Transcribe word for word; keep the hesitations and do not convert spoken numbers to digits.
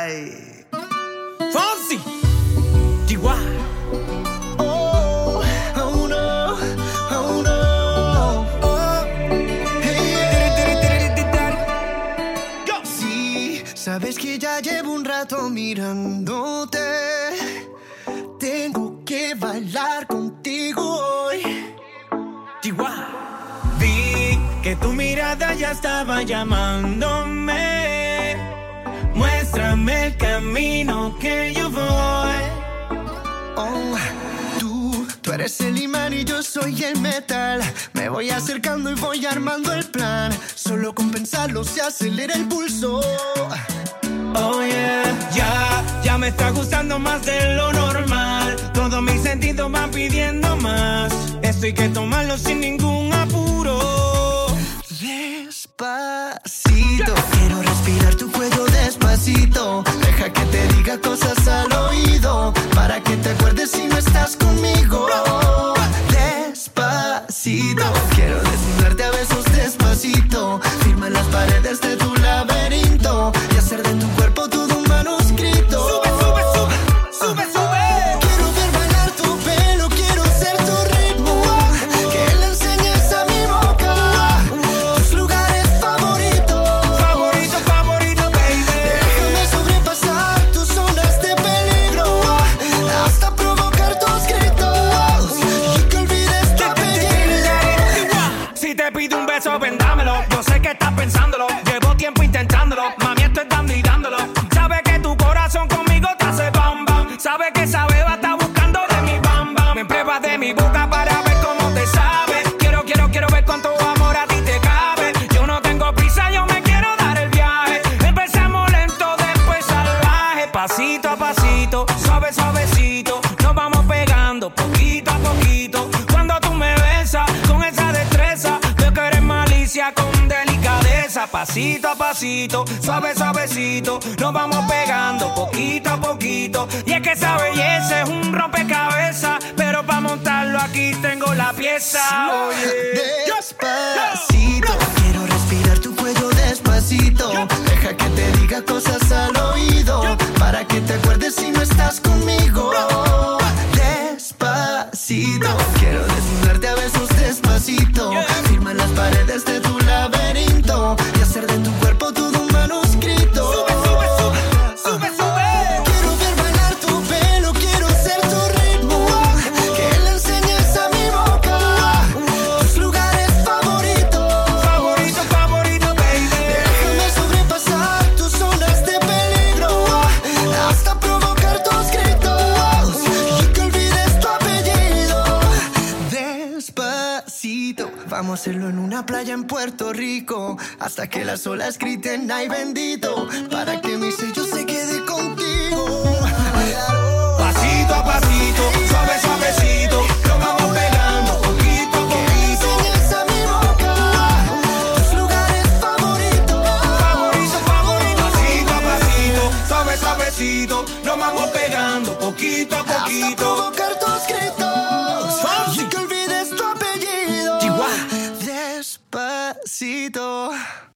Ay. Fonsi. Chihuahua. Oh, oh no, oh no. Oh, hey. Go. Sí, sabes que ya llevo un rato mirándote. Tengo que bailar contigo hoy. Chihuahua. Vi que tu mirada ya estaba llamándome. Muéstrame el camino que yo voy. Oh, tú, tú eres el imán y yo soy el metal. Me voy acercando y voy armando el plan. Solo con pensarlo se acelera el pulso. Oh yeah, ya, ya me está gustando más de lo normal. Todos mis sentidos van pidiendo más. Esto hay que tomarlo sin ningún apuro. Despacito, quiero respirar tu cuello despacito. Deja que te diga cosas al oído, para que te acuerdes si no estás conmigo. Despacito, quiero desnudarte a besos despacito. Firma en las paredes de tu laberinto y hacer de tu cuerpo todo un manuscrito. Sube, sube, sube, sube, sube. Quiero ver bailar tu pelo, quiero ser tu ritmo. Que le enseñes a mi boca tus lugares favoritos. Favorito, favorito, baby. Déjame sobrepasar tus zonas de peligro hasta provocar tus gritos y que olvides tu apellido. Si te pido un beso, vendámelo. Yo sé que estás pensándolo. Llevo tiempo intentándolo. Mami, esto es dando y dándolo. Sabe que tu corazón conmigo te hace bam bam. Sabe que esa beba está buscando de mi bam bam. Me pruebas de mi boca para ver cómo te sabe. Quiero, quiero, quiero ver cuánto amor a ti te cabe. Yo no tengo prisa, yo me quiero dar el viaje. Empezamos lento, después salvaje. Pasito a pasito, suave, suavecito. Nos vamos pegando poquito a poquito. Cuando tú me besas con esa destreza, veo que eres malicia con delicadeza. Pasito a pasito, suave, suavecito. Nos vamos pegando poquito a poquito. Y es que esa belleza es un rompecabezas, pero para montarlo aquí tengo la pieza. Oye. Despacito, quiero respirar tu cuello despacito. Deja que te diga cosas al oído, para que te acuerdes si no estás conmigo. Despacito, quiero desnudarte a besos despacito. Firma en las paredes de tu laberinto y hacer de tu cuerpo todo un manuscrito. Sube, sube, sube, sube, sube. Quiero ver bailar tu pelo, quiero ser tu ritmo. Que le enseñes a mi boca tus lugares favoritos. Favorito, favorito, baby. Déjame sobrepasar tus zonas de peligro hasta provocar tus gritos y que olvides tu apellido. Despacito, vamos a hacerlo en una playa en Puerto Rico, hasta que las olas griten ay bendito, para que mi sello se quede contigo. Pasito a pasito, suave, suavecito. Nos vamos pegando poquito a Que le poquito. enseñes a mi boca tus lugares favoritos. Favorito, favorito. Pasito a pasito, suave, suavecito. Nos vamos pegando poquito a Hasta poquito. provocar tus gritos Fonsi. y que olvides tu apellido. Chihuahua. Despacito.